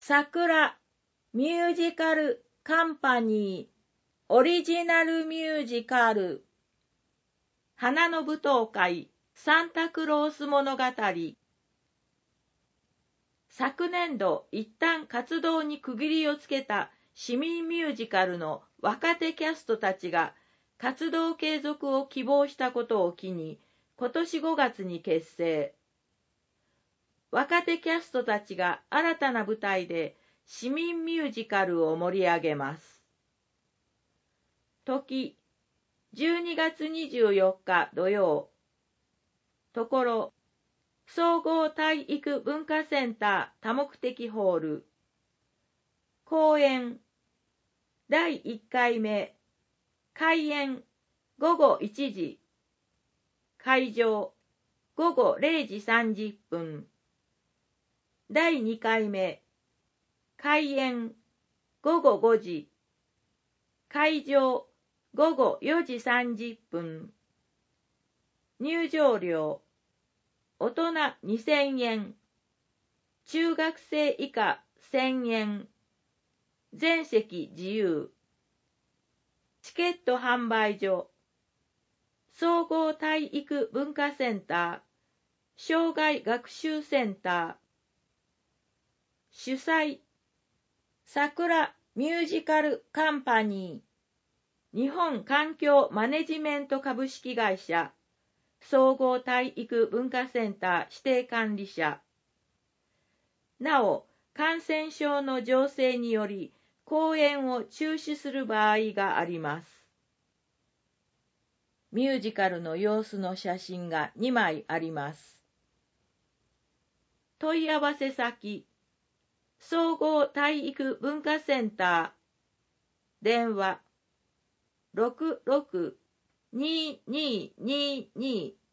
桜ミュージカルカンパニーオリジナルミュージカル花の舞踏会サンタクロース物語。昨年度一旦活動に区切りをつけた市民ミュージカルの若手キャストたちが活動継続を希望したことを機に今年5月に結成。若手キャストたちが新たな舞台で市民ミュージカルを盛り上げます。時、12月24日土曜。ところ、総合体育文化センター多目的ホール。公演、第1回目。開演、午後1時。会場、午後0時30分。第2回目。開演、午後5時。会場、午後4時30分。入場料、大人2000円。中学生以下1000円。全席自由。チケット販売所。総合体育文化センター、障害学習センター。主催、桜ミュージカルカンパニー、日本環境マネジメント株式会社、総合体育文化センター指定管理者。なお、感染症の情勢により、公演を中止する場合があります。ミュージカルの様子の写真が2枚あります。問い合わせ先、総合体育文化センター、電話、66-2222